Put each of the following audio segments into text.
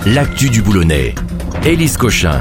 l'actu du Boulonnais. Élise Cochin.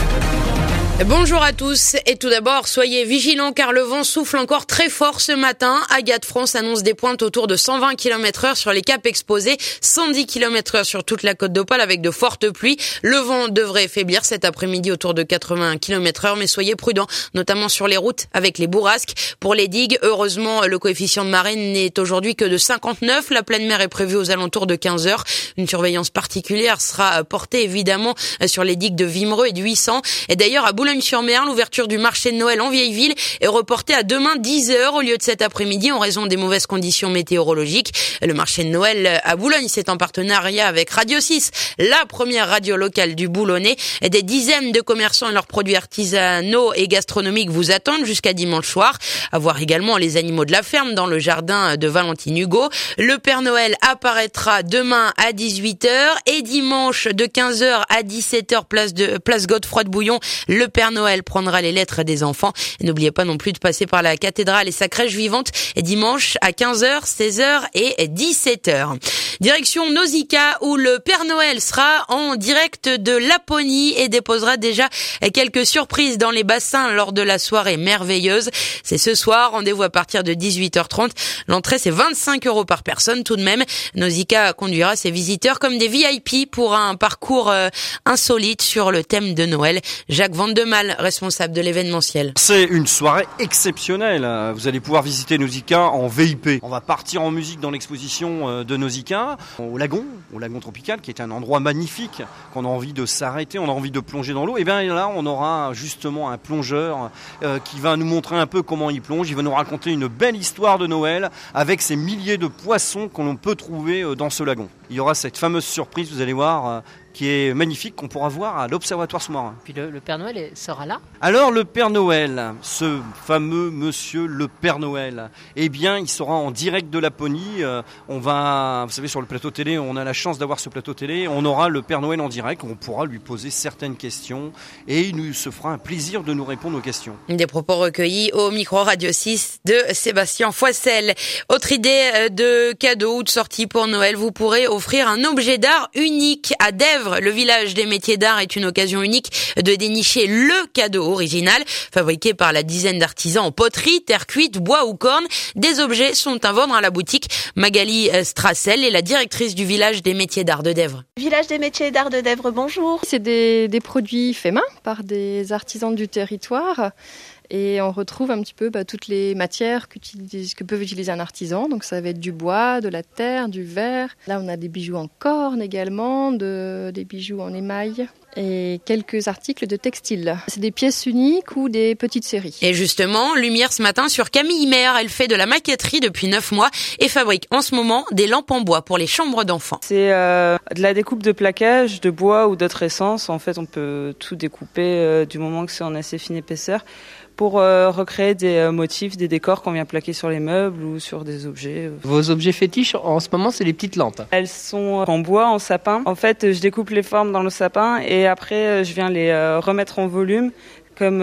Bonjour à tous et tout d'abord soyez vigilants car le vent souffle encore très fort ce matin. Agat France annonce des pointes autour de 120 km/h sur les caps exposés, 110 km/h sur toute la côte d'Opale avec de fortes pluies. Le vent devrait faiblir cet après-midi autour de 80 km/h mais soyez prudents, notamment sur les routes avec les bourrasques. Pour les digues, heureusement le coefficient de marée n'est aujourd'hui que de 59. La pleine mer est prévue aux alentours de 15 heures. Une surveillance particulière sera portée évidemment sur les digues de Vimereux et de 800. Et d'ailleurs à Boulogne-sur-Mer, l'ouverture du marché de Noël en Vieille-Ville est reportée à demain 10h au lieu de cet après-midi en raison des mauvaises conditions météorologiques. Le marché de Noël à Boulogne, c'est en partenariat avec Radio 6, la première radio locale du Boulonnais. Des dizaines de commerçants et leurs produits artisanaux et gastronomiques vous attendent jusqu'à dimanche soir. À voir également les animaux de la ferme dans le jardin de Valentine Hugo. Le Père Noël apparaîtra demain à 18h et dimanche de 15h à 17h place Godefroy de Bouillon. Le Père Noël prendra les lettres des enfants. Et n'oubliez pas non plus de passer par la cathédrale et sa crèche vivante dimanche à 15h, 16h et 17h. Direction Nausicaa où le Père Noël sera en direct de Laponie et déposera déjà quelques surprises dans les bassins lors de la soirée merveilleuse. C'est ce soir, rendez-vous à partir de 18h30. L'entrée c'est 25 € par personne tout de même. Nausicaa conduira ses visiteurs comme des VIP pour un parcours insolite sur le thème de Noël. Jacques Vandemal, responsable de l'événementiel. C'est une soirée exceptionnelle. Vous allez pouvoir visiter Nausicaa en VIP. On va partir en musique dans l'exposition de Nausicaa, au lagon tropical, qui est un endroit magnifique, qu'on a envie de s'arrêter, on a envie de plonger dans l'eau. Et bien là, on aura justement un plongeur qui va nous montrer un peu comment il plonge. Il va nous raconter une belle histoire de Noël avec ces milliers de poissons qu'on peut trouver dans ce lagon. Il y aura cette fameuse surprise, vous allez voir, qui est magnifique, qu'on pourra voir à l'Observatoire sous-marin. Puis le Père Noël sera là ? Alors le Père Noël, ce fameux monsieur le Père Noël, eh bien il sera en direct de Laponie. Vous savez, sur le plateau télé, on a la chance d'avoir ce plateau télé. On aura le Père Noël en direct, on pourra lui poser certaines questions et il nous se fera un plaisir de nous répondre aux questions. Des propos recueillis au micro Radio 6 de Sébastien Foissel. Autre idée de cadeau ou de sortie pour Noël, vous pourrez offrir un objet d'art unique à Dèvres. Le village des métiers d'art est une occasion unique de dénicher le cadeau original, fabriqué par la dizaine d'artisans en poterie, terre cuite, bois ou corne. Des objets sont à vendre à la boutique. Magali Strassel est la directrice du village des métiers d'art de Dèvres. Village des métiers d'art de Dèvres, bonjour. C'est des produits faits main par des artisans du territoire. Et on retrouve un petit peu toutes les matières que peut utiliser un artisan. Donc ça va être du bois, de la terre, du verre. Là on a des bijoux en corne également, des bijoux en émail et quelques articles de textile. C'est des pièces uniques ou des petites séries. Et justement, lumière ce matin sur Camille Maire. Elle fait de la maquetterie depuis 9 mois et fabrique en ce moment des lampes en bois pour les chambres d'enfants. C'est de la découpe de plaquage, de bois ou d'autres essences. En fait, on peut tout découper du moment que c'est en assez fine épaisseur pour recréer des motifs, des décors qu'on vient plaquer sur les meubles ou sur des objets. Vos objets fétiches, en ce moment, c'est les petites lampes. Elles sont en bois, en sapin. En fait, je découpe les formes dans le sapin et après, je viens les remettre en volume comme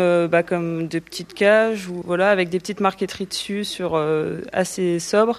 de petites cages ou voilà avec des petites marqueteries dessus sur assez sobre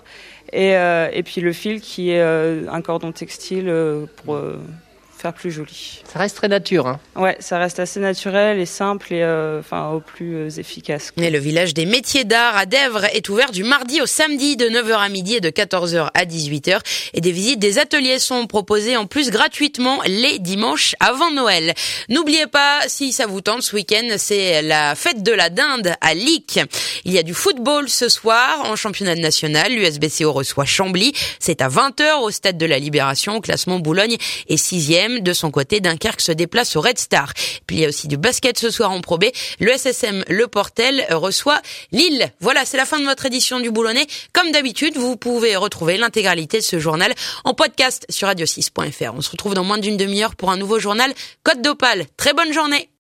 et puis le fil qui est un cordon textile pour faire plus joli. Ça reste très nature, hein. Ouais, ça reste assez naturel et simple et au plus efficace. Et le village des métiers d'art à Dèvres est ouvert du mardi au samedi de 9h à midi et de 14h à 18h. Et des visites des ateliers sont proposées en plus gratuitement les dimanches avant Noël. N'oubliez pas, si ça vous tente, ce week-end, c'est la fête de la dinde à Lic. Il y a du football ce soir en championnat national. L'USBCO reçoit Chambly. C'est à 20h au stade de la Libération. Au classement, Boulogne est 6e. De son côté, Dunkerque se déplace au Red Star. Puis il y a aussi du basket ce soir en Pro B. Le SSM Le Portel reçoit Lille. Voilà, c'est la fin de votre édition du Boulonnais. Comme d'habitude, vous pouvez retrouver l'intégralité de ce journal en podcast sur radio6.fr. On se retrouve dans moins d'une demi-heure pour un nouveau journal Côte d'Opale. Très bonne journée.